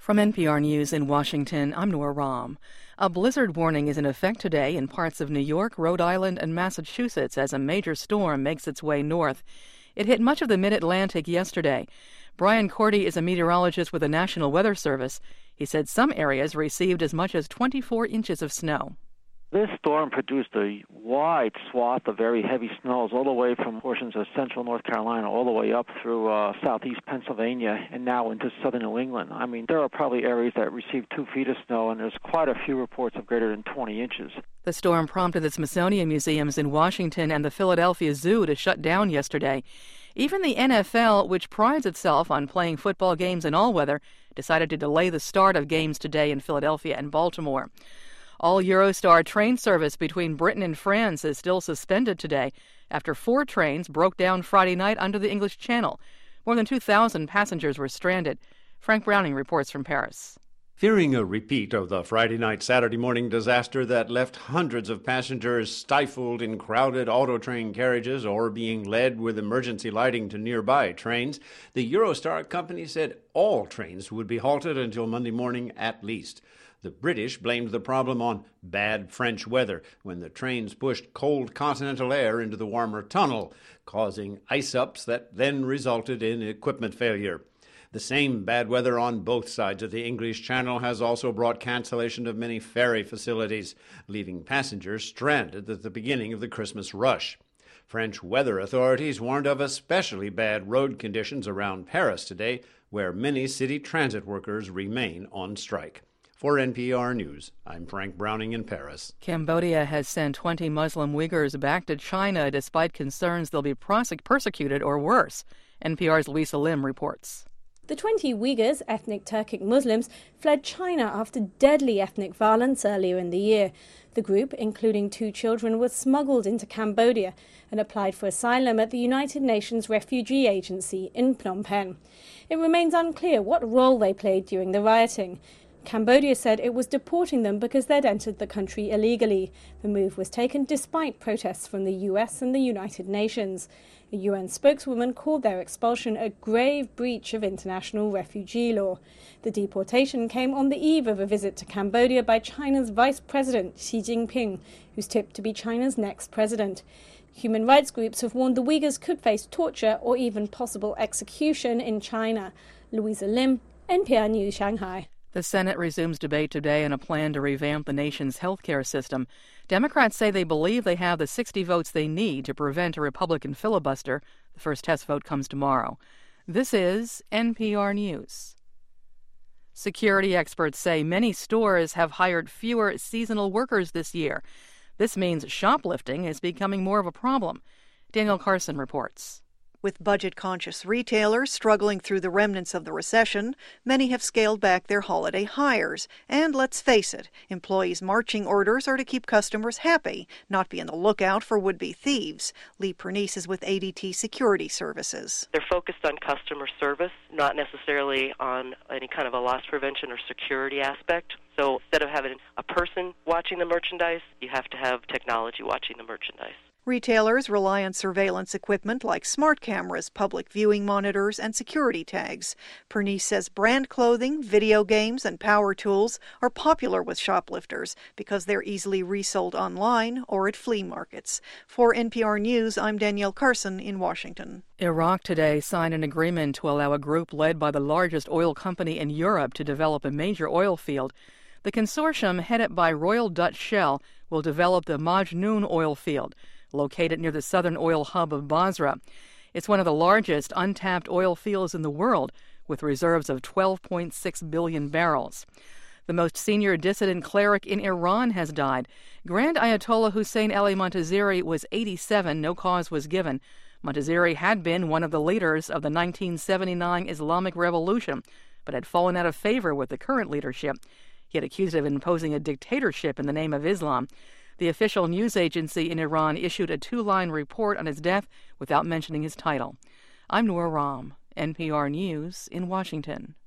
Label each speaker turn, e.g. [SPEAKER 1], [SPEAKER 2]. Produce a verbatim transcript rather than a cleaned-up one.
[SPEAKER 1] From N P R News in Washington, I'm Nora Rahm. A blizzard warning is in effect today in parts of New York, Rhode Island, and Massachusetts as a major storm makes its way north. It hit much of the mid-Atlantic yesterday. Brian Cordy is a meteorologist with the National Weather Service. He said some areas received as much as twenty-four inches of snow.
[SPEAKER 2] This storm produced a wide swath of very heavy snows all the way from portions of central North Carolina all the way up through uh, southeast Pennsylvania and now into southern New England. I mean, there are probably areas that received two feet of snow, and there's quite a few reports of greater than twenty inches.
[SPEAKER 1] The storm prompted the Smithsonian Museums in Washington and the Philadelphia Zoo to shut down yesterday. Even the N F L, which prides itself on playing football games in all weather, decided to delay the start of games today in Philadelphia and Baltimore. All Eurostar train service between Britain and France is still suspended today after four trains broke down Friday night under the English Channel. More than two thousand passengers were stranded. Frank Browning reports from Paris.
[SPEAKER 3] Fearing a repeat of the Friday night, Saturday morning disaster that left hundreds of passengers stifled in crowded auto train carriages or being led with emergency lighting to nearby trains, the Eurostar company said all trains would be halted until Monday morning at least. The British blamed the problem on bad French weather when the trains pushed cold continental air into the warmer tunnel, causing ice-ups that then resulted in equipment failure. The same bad weather on both sides of the English Channel has also brought cancellation of many ferry facilities, leaving passengers stranded at the beginning of the Christmas rush. French weather authorities warned of especially bad road conditions around Paris today, where many city transit workers remain on strike. For N P R News, I'm Frank Browning in Paris.
[SPEAKER 1] Cambodia has sent twenty Muslim Uyghurs back to China despite concerns they'll be prosec- persecuted or worse. N P R's Louisa Lim reports.
[SPEAKER 4] The twenty Uyghurs, ethnic Turkic Muslims, fled China after deadly ethnic violence earlier in the year. The group, including two children, was smuggled into Cambodia and applied for asylum at the United Nations Refugee Agency in Phnom Penh. It remains unclear what role they played during the rioting. Cambodia said it was deporting them because they'd entered the country illegally. The move was taken despite protests from the U S and the United Nations. A U N spokeswoman called their expulsion a grave breach of international refugee law. The deportation came on the eve of a visit to Cambodia by China's Vice President Xi Jinping, who's tipped to be China's next president. Human rights groups have warned the Uyghurs could face torture or even possible execution in China. Louisa Lim, N P R News, Shanghai.
[SPEAKER 1] The Senate resumes debate today on a plan to revamp the nation's health care system. Democrats say they believe they have the sixty votes they need to prevent a Republican filibuster. The first test vote comes tomorrow. This is N P R News. Security experts say many stores have hired fewer seasonal workers this year. This means shoplifting is becoming more of a problem. Daniel Carson reports.
[SPEAKER 5] With budget-conscious retailers struggling through the remnants of the recession, many have scaled back their holiday hires. And let's face it, employees' marching orders are to keep customers happy, not be on the lookout for would-be thieves. Lee Pernice is with A D T Security Services.
[SPEAKER 6] They're focused on customer service, not necessarily on any kind of a loss prevention or security aspect. So instead of having a person watching the merchandise, you have to have technology watching the merchandise.
[SPEAKER 5] Retailers rely on surveillance equipment like smart cameras, public viewing monitors, and security tags. Pernice says brand clothing, video games, and power tools are popular with shoplifters because they're easily resold online or at flea markets. For N P R News, I'm Danielle Carson in Washington.
[SPEAKER 1] Iraq today signed an agreement to allow a group led by the largest oil company in Europe to develop a major oil field. The consortium, headed by Royal Dutch Shell, will develop the Majnoon oil field, located near the southern oil hub of Basra. It's one of the largest untapped oil fields in the world, with reserves of twelve point six billion barrels. The most senior dissident cleric in Iran has died. Grand Ayatollah Hussein Ali Montazeri was eighty-seven. No cause was given. Montazeri had been one of the leaders of the nineteen seventy-nine Islamic Revolution, but had fallen out of favor with the current leadership. He had accused of imposing a dictatorship in the name of Islam. The official news agency in Iran issued a two-line report on his death without mentioning his title. I'm Nora Rahm, N P R News in Washington.